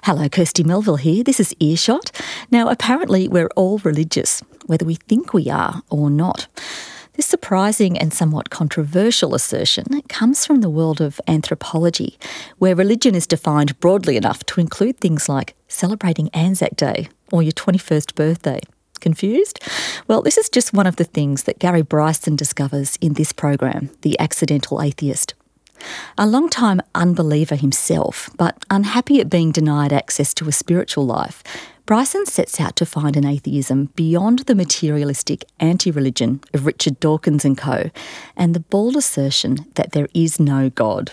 Hello, Kirsty Melville here. This is Earshot. Now, apparently we're all religious, whether we think we are or not. This surprising and somewhat controversial assertion comes from the world of anthropology, where religion is defined broadly enough to include things like celebrating Anzac Day or your 21st birthday. Confused? Well, this is just one of the things that Gary Bryson discovers in this program, The Accidental Atheist. A long-time unbeliever himself, but unhappy at being denied access to a spiritual life, Bryson sets out to find an atheism beyond the materialistic anti-religion of Richard Dawkins and co, and the bald assertion that there is no God.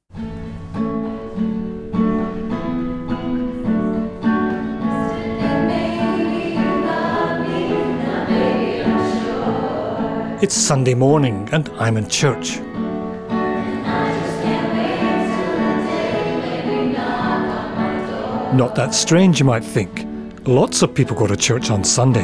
It's Sunday morning and I'm in church. Not that strange, you might think. Lots of people go to church on Sunday.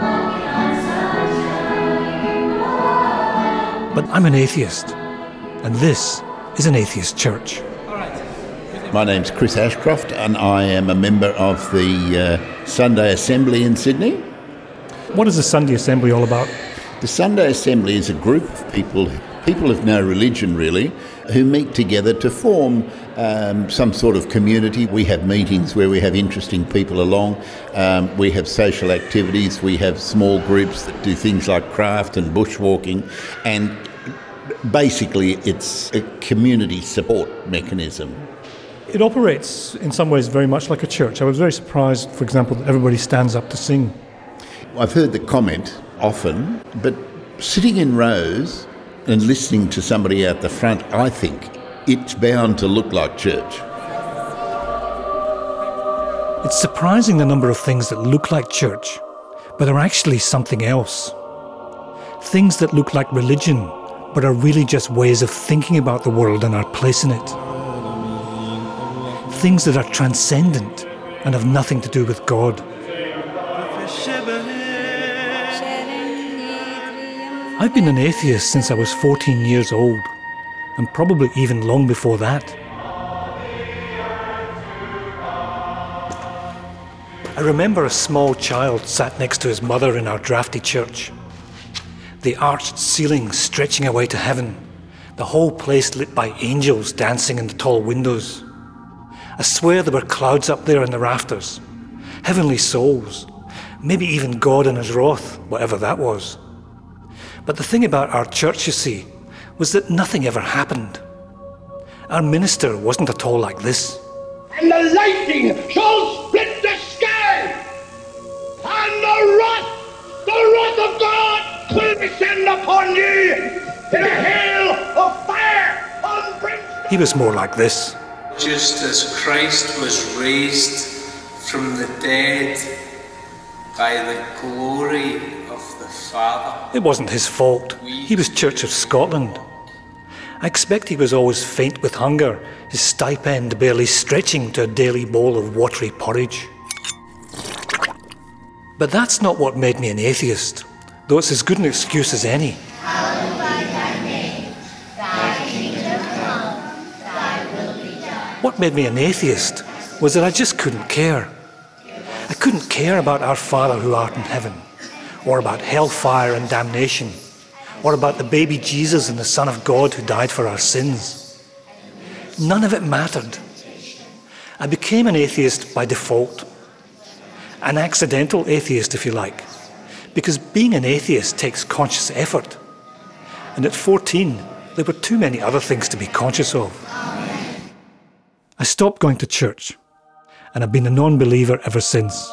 But I'm an atheist, and this is an atheist church. My name's Chris Ashcroft, and I am a member of the Sunday Assembly in Sydney. What is the Sunday Assembly all about? The Sunday Assembly is a group of people of no religion really, who meet together to form some sort of community. We have meetings where we have interesting people along. We have social activities. We have small groups that do things like craft and bushwalking. And basically it's a community support mechanism. It operates in some ways very much like a church. I was very surprised, for example, that everybody stands up to sing. I've heard the comment often, but sitting in rows and listening to somebody out the front, I think it's bound to look like church. It's surprising the number of things that look like church, but are actually something else. Things that look like religion, but are really just ways of thinking about the world and our place in it. Things that are transcendent and have nothing to do with God. I've been an atheist since I was 14 years old, and probably even long before that. I remember a small child sat next to his mother in our drafty church. The arched ceiling stretching away to heaven, the whole place lit by angels dancing in the tall windows. I swear there were clouds up there in the rafters, heavenly souls, maybe even God in his wrath, whatever that was. But the thing about our church, you see, was that nothing ever happened. Our minister wasn't at all like this. And the lightning shall split the sky, and the wrath of God will descend upon you in a hail of fire and brimstone. He was more like this. Just as Christ was raised from the dead by the glory of the Father. It wasn't his fault. He was Church of Scotland. I expect he was always faint with hunger, his stipend barely stretching to a daily bowl of watery porridge. But that's not what made me an atheist, though it's as good an excuse as any. Hallowed be thy name, thy kingdom come, thy will be done. What made me an atheist was that I just couldn't care. I couldn't care about our Father who art in heaven, or about hellfire and damnation, or about the baby Jesus and the Son of God who died for our sins. None of it mattered. I became an atheist by default. An accidental atheist, if you like, because being an atheist takes conscious effort. And at 14, there were too many other things to be conscious of. I stopped going to church, and I've been a non-believer ever since.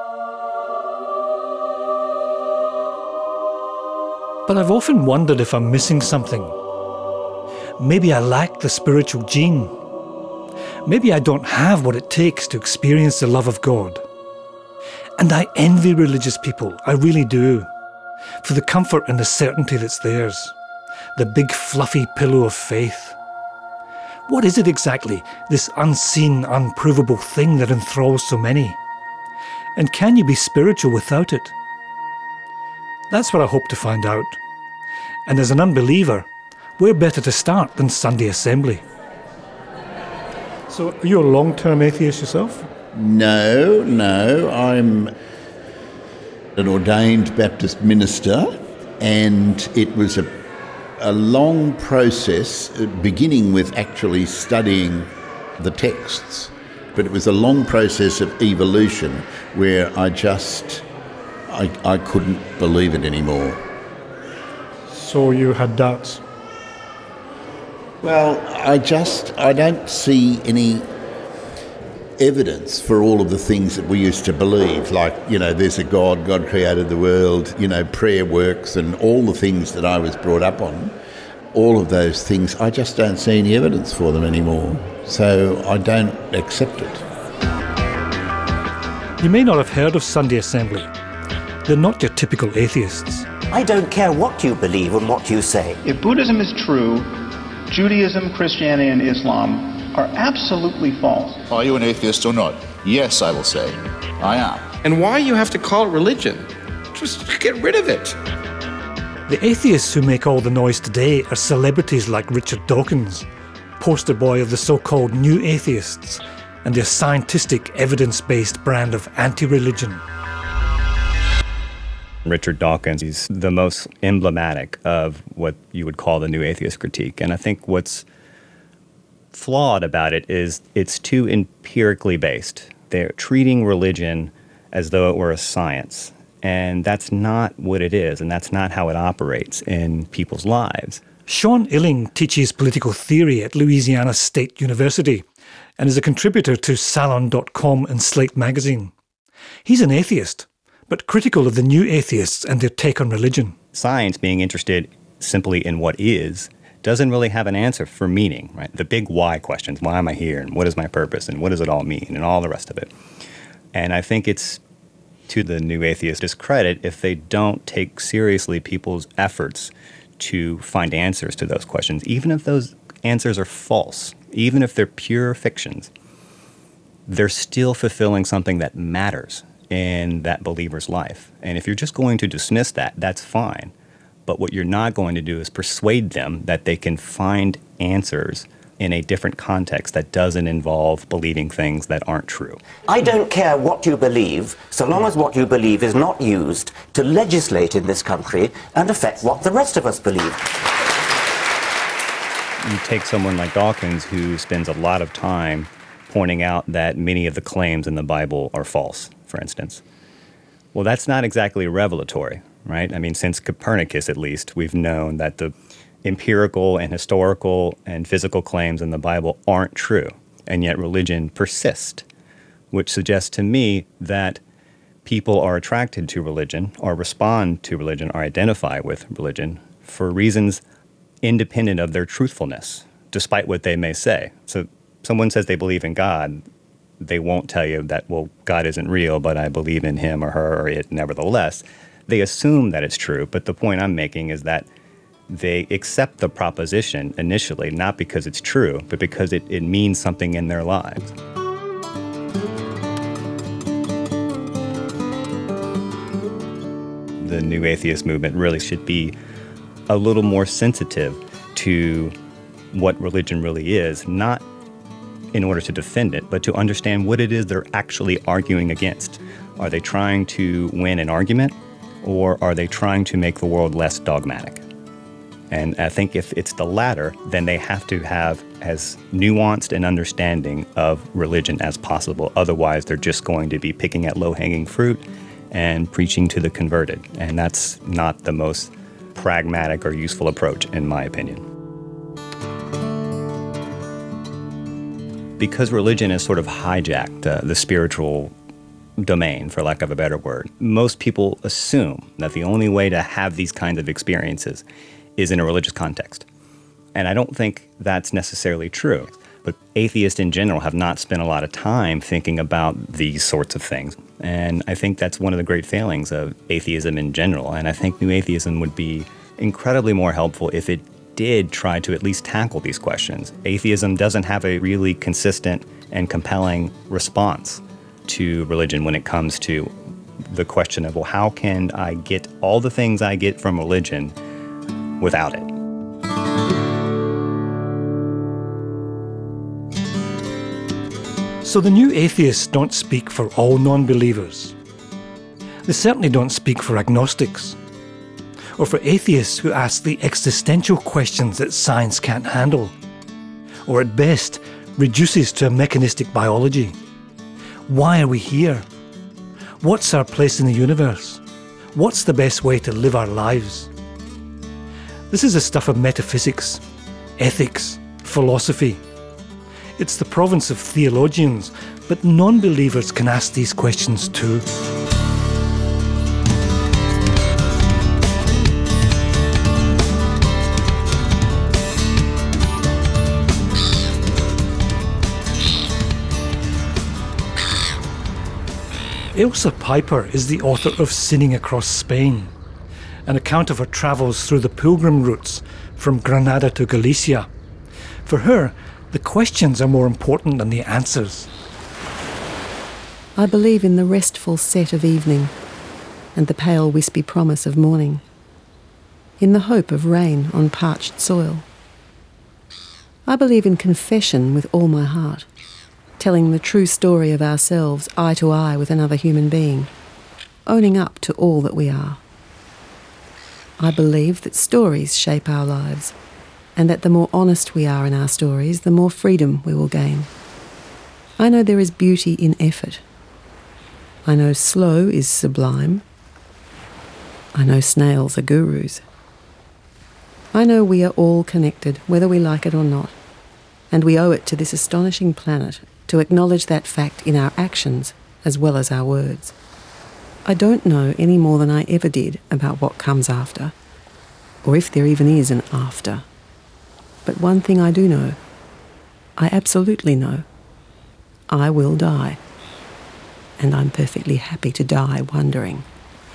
But I've often wondered if I'm missing something. Maybe I lack the spiritual gene. Maybe I don't have what it takes to experience the love of God. And I envy religious people, I really do, for the comfort and the certainty that's theirs, the big fluffy pillow of faith. What is it exactly, this unseen, unprovable thing that enthralls so many? And can you be spiritual without it? That's what I hope to find out. And as an unbeliever, where better to start than Sunday Assembly? So, are you a long-term atheist yourself? No, I'm an ordained Baptist minister, and it was a long process, beginning with actually studying the texts, but it was a long process of evolution where I couldn't believe it anymore. So you had doubts? Well, I don't see any evidence for all of the things that we used to believe, like, there's a God created the world, prayer works, and all the things that I was brought up on. All of those things, I just don't see any evidence for them anymore, so I don't accept it. You may not have heard of Sunday Assembly. They're not your typical atheists. I don't care what you believe and what you say. If Buddhism is true, Judaism, Christianity, and Islam are absolutely false. Are you an atheist or not? Yes, I will say. I am. And why you have to call it religion? Just get rid of it. The atheists who make all the noise today are celebrities like Richard Dawkins, poster boy of the so-called new atheists, and their scientific, evidence-based brand of anti-religion. Richard Dawkins is the most emblematic of what you would call the new atheist critique. And I think what's flawed about it is it's too empirically based. They're treating religion as though it were a science. And that's not what it is, and that's not how it operates in people's lives. Sean Illing teaches political theory at Louisiana State University and is a contributor to Salon.com and Slate magazine. He's an atheist, but critical of the new atheists and their take on religion. Science, being interested simply in what is, doesn't really have an answer for meaning, right? The big why questions, why am I here, and what is my purpose, and what does it all mean, and all the rest of it. And I think it's to the new atheist discredit if they don't take seriously people's efforts to find answers to those questions, even if those answers are false, even if they're pure fictions. They're still fulfilling something that matters in that believer's life. And if you're just going to dismiss that, that's fine. But what you're not going to do is persuade them that they can find answers in a different context that doesn't involve believing things that aren't true. I don't care what you believe, so long as what you believe is not used to legislate in this country and affect what the rest of us believe. You take someone like Dawkins, who spends a lot of time pointing out that many of the claims in the Bible are false, for instance. Well, that's not exactly revelatory, right? I mean, since Copernicus, at least, we've known that the empirical and historical and physical claims in the Bible aren't true, and yet religion persists, which suggests to me that people are attracted to religion or respond to religion or identify with religion for reasons independent of their truthfulness, despite what they may say. So someone says they believe in God, they won't tell you that, well, God isn't real, but I believe in him or her or it nevertheless. They assume that it's true, but the point I'm making is that they accept the proposition initially, not because it's true, but because it means something in their lives. The new atheist movement really should be a little more sensitive to what religion really is, not in order to defend it, but to understand what it is they're actually arguing against. Are they trying to win an argument, or are they trying to make the world less dogmatic? And I think if it's the latter, then they have to have as nuanced an understanding of religion as possible. Otherwise, they're just going to be picking at low-hanging fruit and preaching to the converted. And that's not the most pragmatic or useful approach, in my opinion. Because religion has sort of hijacked the spiritual domain, for lack of a better word, most people assume that the only way to have these kinds of experiences is in a religious context. And I don't think that's necessarily true. But atheists in general have not spent a lot of time thinking about these sorts of things. And I think that's one of the great failings of atheism in general. And I think new atheism would be incredibly more helpful if it did try to at least tackle these questions. Atheism doesn't have a really consistent and compelling response to religion when it comes to the question of, well, how can I get all the things I get from religion without it? So the new atheists don't speak for all non-believers. They certainly don't speak for agnostics, or for atheists who ask the existential questions that science can't handle, or at best reduces to a mechanistic biology. Why are we here? What's our place in the universe? What's the best way to live our lives? This is the stuff of metaphysics, ethics, philosophy. It's the province of theologians, but non-believers can ask these questions too. Ailsa Piper is the author of Sinning Across Spain, an account of her travels through the pilgrim routes from Granada to Galicia. For her, the questions are more important than the answers. I believe in the restful set of evening and the pale wispy promise of morning, in the hope of rain on parched soil. I believe in confession with all my heart, telling the true story of ourselves eye to eye with another human being, owning up to all that we are. I believe that stories shape our lives, and that the more honest we are in our stories, the more freedom we will gain. I know there is beauty in effort. I know slow is sublime. I know snails are gurus. I know we are all connected, whether we like it or not, and we owe it to this astonishing planet to acknowledge that fact in our actions as well as our words. I don't know any more than I ever did about what comes after, or if there even is an after. But one thing I do know, I absolutely know, I will die, and I'm perfectly happy to die wondering.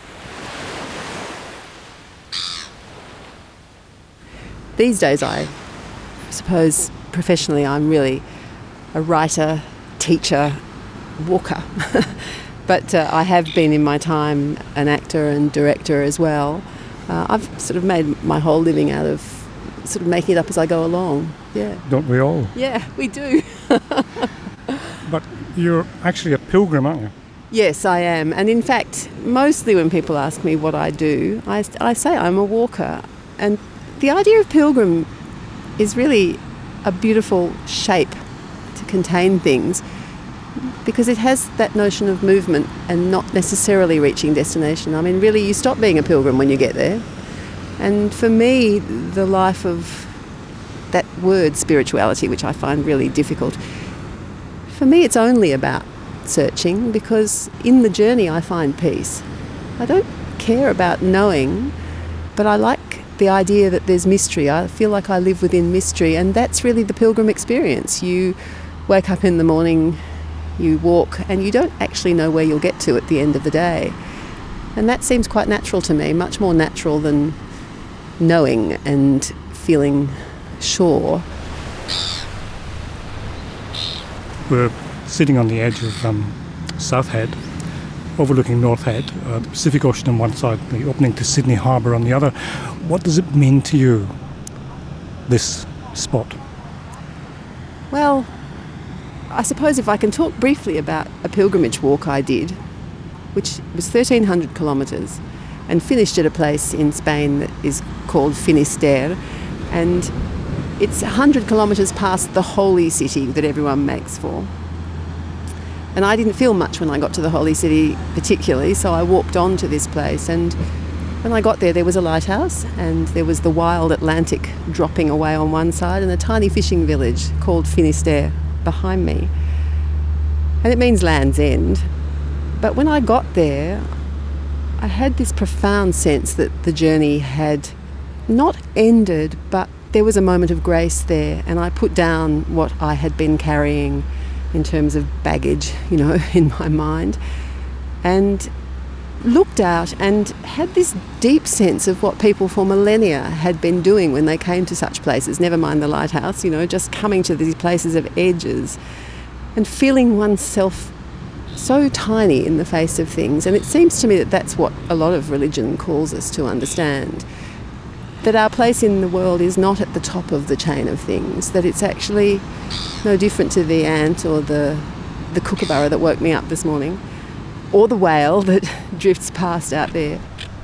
These days, I suppose professionally I'm really a writer, teacher, walker. But I have been in my time an actor and director as well. I've sort of made my whole living out of sort of making it up as I go along. Yeah. Don't we all? Yeah, we do. But you're actually a pilgrim, aren't you? Yes, I am. And in fact, mostly when people ask me what I do, I say I'm a walker. And the idea of pilgrim is really a beautiful shape to contain things, because it has that notion of movement and not necessarily reaching destination. I mean, really, you stop being a pilgrim when you get there. And for me, the life of that word spirituality, which I find really difficult, for me it's only about searching, because in the journey I find peace. I don't care about knowing, but I like the idea that there's mystery. I feel like I live within mystery, and that's really the pilgrim experience. You wake up in the morning, you walk, and you don't actually know where you'll get to at the end of the day. And that seems quite natural to me, much more natural than knowing and feeling sure. We're sitting on the edge of South Head, overlooking North Head, the Pacific Ocean on one side, the opening to Sydney Harbour on the other. What does it mean to you, this spot? Well, I suppose if I can talk briefly about a pilgrimage walk I did, which was 1,300 kilometres, and finished at a place in Spain that is called Finisterre, and it's 100 kilometres past the holy city that everyone makes for. And I didn't feel much when I got to the holy city particularly, so I walked on to this place, and when I got there, there was a lighthouse, and there was the wild Atlantic dropping away on one side, and a tiny fishing village called Finisterre behind me. And it means Land's End. But when I got there, I had this profound sense that the journey had not ended, but there was a moment of grace there, and I put down what I had been carrying in terms of baggage, in my mind, and looked out and had this deep sense of what people for millennia had been doing when they came to such places, never mind the lighthouse, just coming to these places of edges and feeling oneself so tiny in the face of things. And it seems to me that that's what a lot of religion calls us to understand, that our place in the world is not at the top of the chain of things, that it's actually no different to the ant or the the kookaburra that woke me up this morning, or the whale that drifts past out there.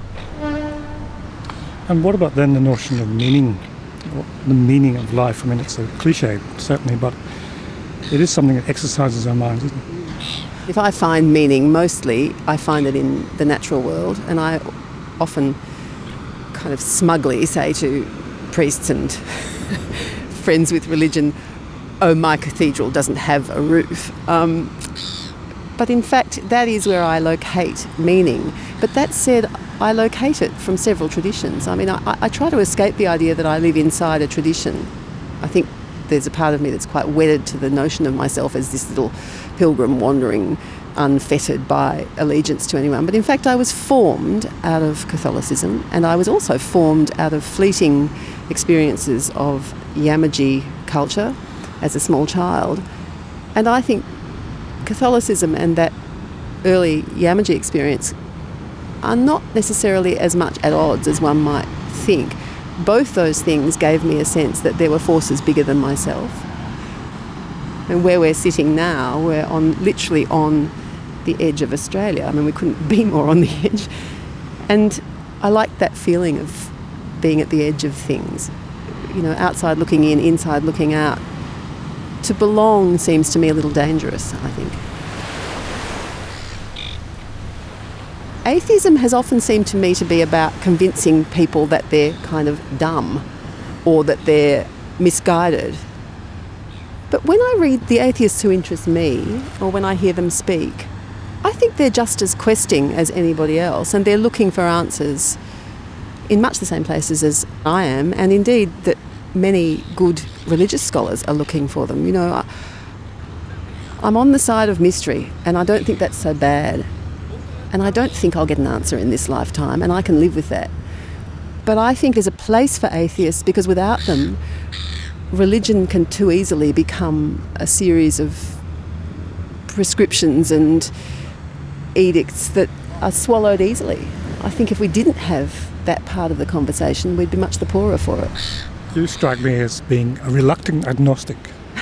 And what about then the notion of meaning, the meaning of life? I mean, it's a cliche, certainly, but it is something that exercises our minds, isn't it? If I find meaning, mostly I find it in the natural world, and I often kind of smugly say to priests and friends with religion, oh, my cathedral doesn't have a roof. But in fact, that is where I locate meaning. But that said, I locate it from several traditions. I mean, I try to escape the idea that I live inside a tradition. I think there's a part of me that's quite wedded to the notion of myself as this little pilgrim wandering unfettered by allegiance to anyone. But in fact, I was formed out of Catholicism, and I was also formed out of fleeting experiences of Yamaji culture as a small child. And I think Catholicism and that early Yamaji experience are not necessarily as much at odds as one might think. Both those things gave me a sense that there were forces bigger than myself. And where we're sitting now, we're literally on the edge of Australia. I mean, we couldn't be more on the edge. And I like that feeling of being at the edge of things. You know, outside looking in, inside looking out. To belong seems to me a little dangerous, I think. Atheism has often seemed to me to be about convincing people that they're kind of dumb or that they're misguided. But when I read the atheists who interest me, or when I hear them speak, I think they're just as questing as anybody else, and they're looking for answers in much the same places as I am, and indeed that many good religious scholars are looking for them. You know, I'm on the side of mystery, and I don't think that's so bad. And I don't think I'll get an answer in this lifetime, and I can live with that. But I think there's a place for atheists, because without them, religion can too easily become a series of prescriptions and edicts that are swallowed easily. I think if we didn't have that part of the conversation, we'd be much the poorer for it. You strike me as being a reluctant agnostic.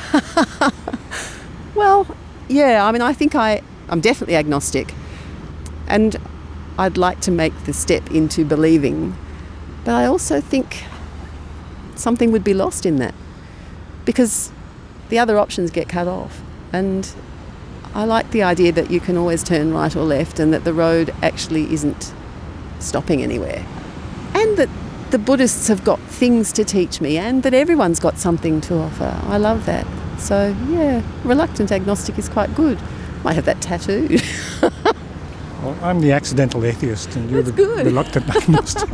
Well, yeah, I mean, I think I'm definitely agnostic. And I'd like to make the step into believing. But I also think something would be lost in that, because the other options get cut off. And I like the idea that you can always turn right or left, and that the road actually isn't stopping anywhere. And that the Buddhists have got things to teach me, and that everyone's got something to offer. I love that. So, yeah, reluctant agnostic is quite good. Might have that tattooed. Well, I'm the accidental atheist, and you're the reluctant agnostic.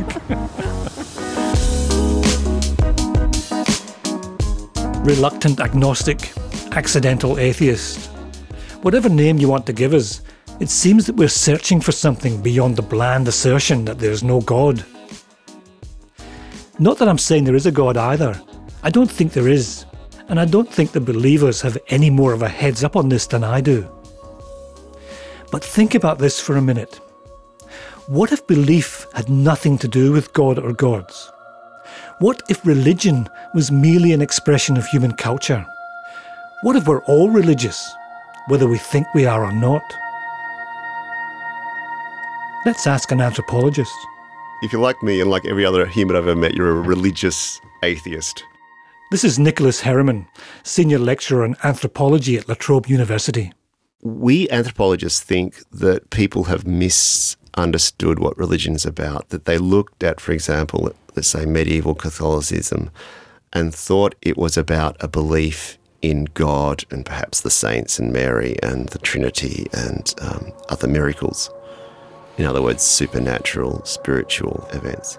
Reluctant agnostic, accidental atheist. Whatever name you want to give us, it seems that we're searching for something beyond the bland assertion that there's no God. Not that I'm saying there is a God either. I don't think there is. And I don't think the believers have any more of a heads up on this than I do. But think about this for a minute. What if belief had nothing to do with God or gods? What if religion was merely an expression of human culture? What if we're all religious, whether we think we are or not? Let's ask an anthropologist. If you're like me and like every other human I've ever met, you're a religious atheist. This is Nicholas Herriman, Senior Lecturer in Anthropology at La Trobe University. We anthropologists think that people have misunderstood what religion is about, that they looked at, for example, let's say medieval Catholicism, and thought it was about a belief in God and perhaps the saints and Mary and the Trinity and other miracles. In other words, supernatural, spiritual events.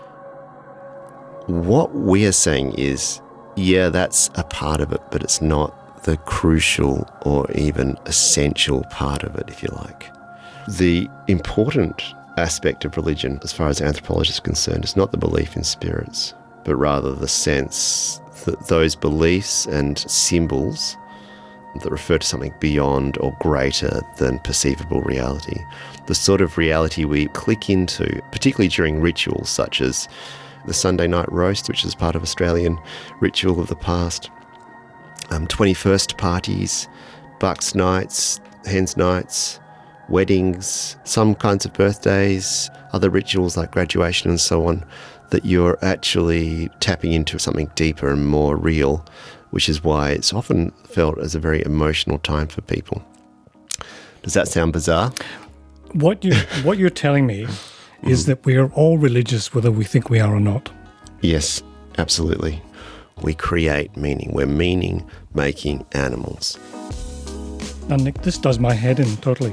What we are saying is, yeah, that's a part of it, but it's not the crucial or even essential part of it, if you like. The important aspect of religion, as far as anthropologists are concerned, is not the belief in spirits, but rather the sense that those beliefs and symbols that refer to something beyond or greater than perceivable reality, the sort of reality we click into, particularly during rituals such as the Sunday night roast, which is part of Australian ritual of the past, 21st parties, bucks nights, hens nights, weddings, some kinds of birthdays, other rituals like graduation and so on, that you're actually tapping into something deeper and more real, which is why it's often felt as a very emotional time for people. Does that sound bizarre? What you're telling me is that we are all religious whether we think we are or not. Yes, absolutely. We create meaning. We're meaning-making animals. Now, Nick, this does my head in totally.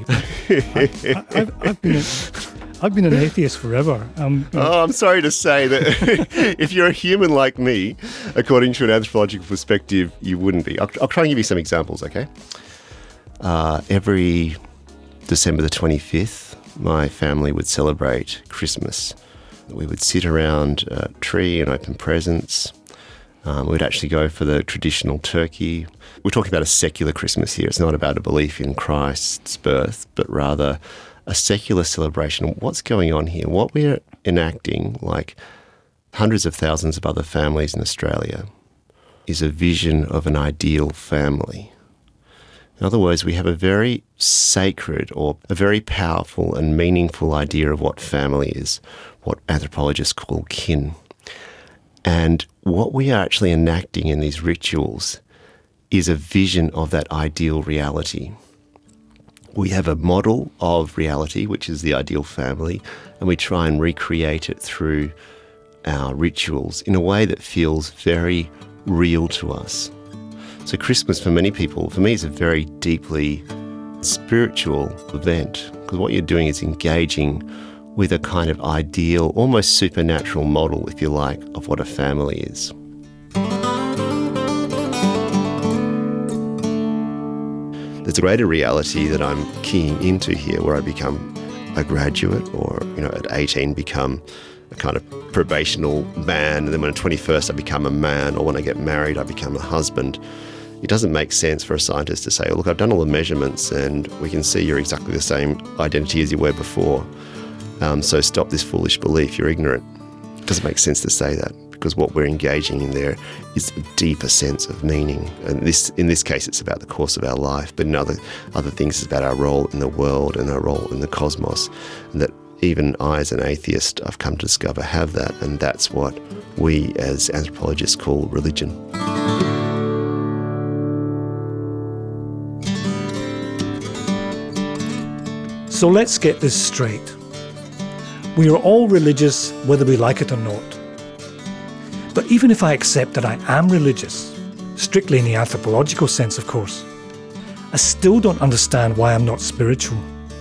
I've been an atheist forever. I'm sorry to say that if you're a human like me, according to an anthropological perspective, you wouldn't be. I'll try and give you some examples, okay? Every December the 25th, my family would celebrate Christmas. We would sit around a tree and open presents. We'd actually go for the traditional turkey. We're talking about a secular Christmas here. It's not about a belief in Christ's birth, but rather a secular celebration of what's going on here. What we're enacting, like hundreds of thousands of other families in Australia, is a vision of an ideal family. In other words, we have a very sacred or a very powerful and meaningful idea of what family is, what anthropologists call kin. And what we are actually enacting in these rituals is a vision of that ideal reality. We have a model of reality, which is the ideal family, and we try and recreate it through our rituals in a way that feels very real to us. So Christmas for many people, for me, is a very deeply spiritual event, because what you're doing is engaging with a kind of ideal, almost supernatural model, if you like, of what a family is. There's a greater reality that I'm keying into here, where I become a graduate, or, at 18 become a kind of probational man, and then when I'm 21st I become a man, or when I get married I become a husband. It doesn't make sense for a scientist to say, oh, look, I've done all the measurements and we can see you're exactly the same identity as you were before. So stop this foolish belief, you're ignorant. It doesn't make sense to say that, because what we're engaging in there is a deeper sense of meaning. And in this case, it's about the course of our life, but in other things, it's about our role in the world and our role in the cosmos. And that even I, as an atheist, I've come to discover have that, and that's what we as anthropologists call religion. So let's get this straight. We are all religious whether we like it or not. But even if I accept that I am religious, strictly in the anthropological sense, of course, I still don't understand why I'm not spiritual.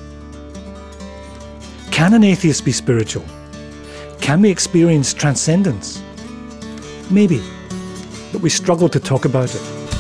Can an atheist be spiritual? Can we experience transcendence? Maybe, but we struggle to talk about it.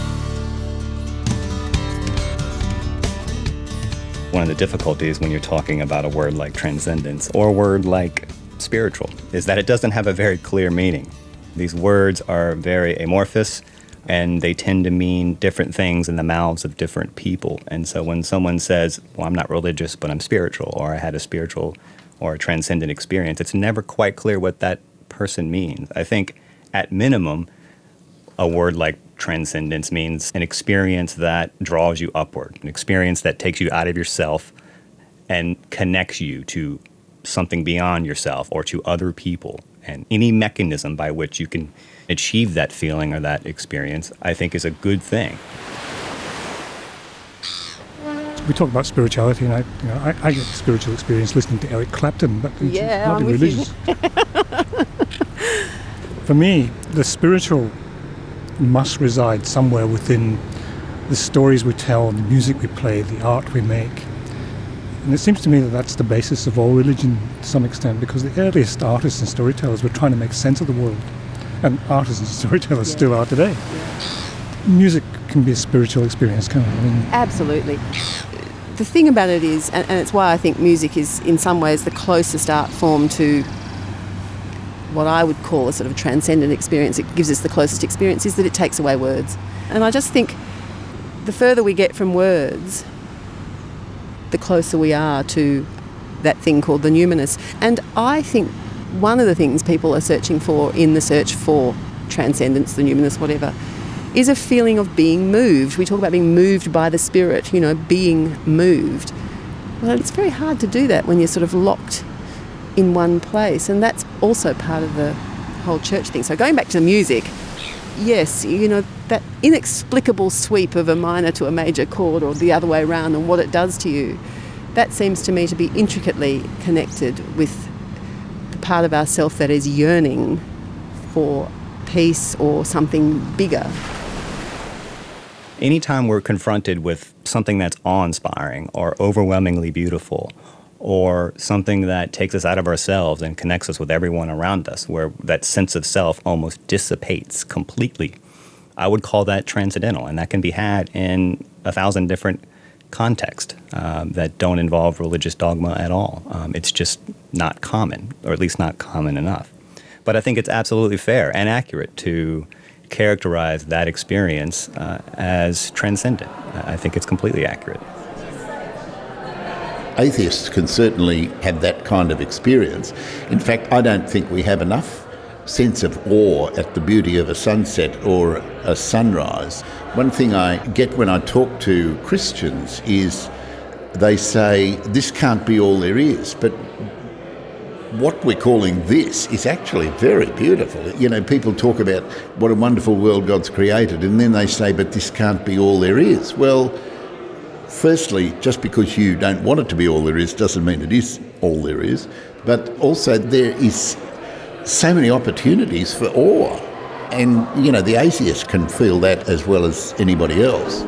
One of the difficulties when you're talking about a word like transcendence or a word like spiritual is that it doesn't have a very clear meaning. These words are very amorphous, and they tend to mean different things in the mouths of different people. And so when someone says, well, I'm not religious, but I'm spiritual, or I had a spiritual or a transcendent experience, it's never quite clear what that person means. I think at minimum, a word like transcendence means an experience that draws you upward, an experience that takes you out of yourself and connects you to something beyond yourself or to other people. And any mechanism by which you can achieve that feeling or that experience, I think, is a good thing. We talk about spirituality, and I get spiritual experience listening to Eric Clapton, but yeah, not I'm religious. For me, the spiritual must reside somewhere within the stories we tell, the music we play, the art we make. And it seems to me that that's the basis of all religion to some extent, because the earliest artists and storytellers were trying to make sense of the world. And artists and storytellers still are today. Yeah. Music can be a spiritual experience, can't it? Absolutely. The thing about it is, and it's why I think music is in some ways the closest art form to what I would call a sort of transcendent experience, it gives us the closest experience, is that it takes away words. And I just think the further we get from words, the closer we are to that thing called the numinous. And I think one of the things people are searching for in the search for transcendence, the numinous, whatever, is a feeling of being moved. We talk about being moved by the Spirit, being moved. Well, it's very hard to do that when you're sort of locked in one place, and that's also part of the whole church thing. So going back to the music, yes, that inexplicable sweep of a minor to a major chord or the other way around and what it does to you, that seems to me to be intricately connected with the part of ourself that is yearning for peace or something bigger. Anytime we're confronted with something that's awe-inspiring or overwhelmingly beautiful, or something that takes us out of ourselves and connects us with everyone around us, where that sense of self almost dissipates completely, I would call that transcendental, and that can be had in 1,000 different contexts that don't involve religious dogma at all. It's just not common, or at least not common enough. But I think it's absolutely fair and accurate to characterize that experience as transcendent. I think it's completely accurate. Atheists can certainly have that kind of experience. In fact, I don't think we have enough sense of awe at the beauty of a sunset or a sunrise. One thing I get when I talk to Christians is they say, this can't be all there is, but what we're calling this is actually very beautiful. People talk about what a wonderful world God's created, and then they say, but this can't be all there is. Well, firstly, just because you don't want it to be all there is doesn't mean it is all there is. But also there is so many opportunities for awe. And, the atheist can feel that as well as anybody else.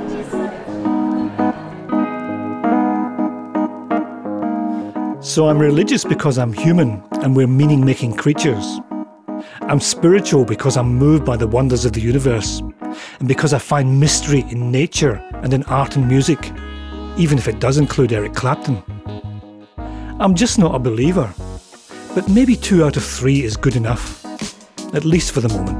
So I'm religious because I'm human and we're meaning-making creatures. I'm spiritual because I'm moved by the wonders of the universe and because I find mystery in nature and in art and music, even if it does include Eric Clapton. I'm just not a believer, but maybe 2 out of 3 is good enough, at least for the moment.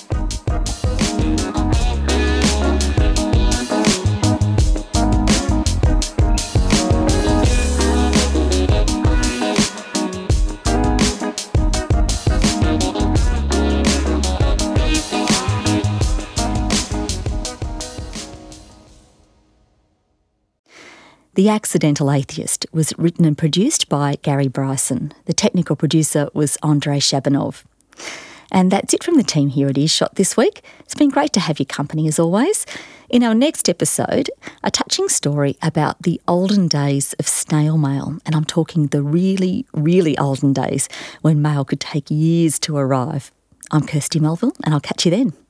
The Accidental Atheist was written and produced by Gary Bryson. The technical producer was Andrei Shabanov. And that's it from the team here at Earshot this week. It's been great to have your company as always. In our next episode, a touching story about the olden days of snail mail. And I'm talking the really, really olden days when mail could take years to arrive. I'm Kirsty Melville, and I'll catch you then.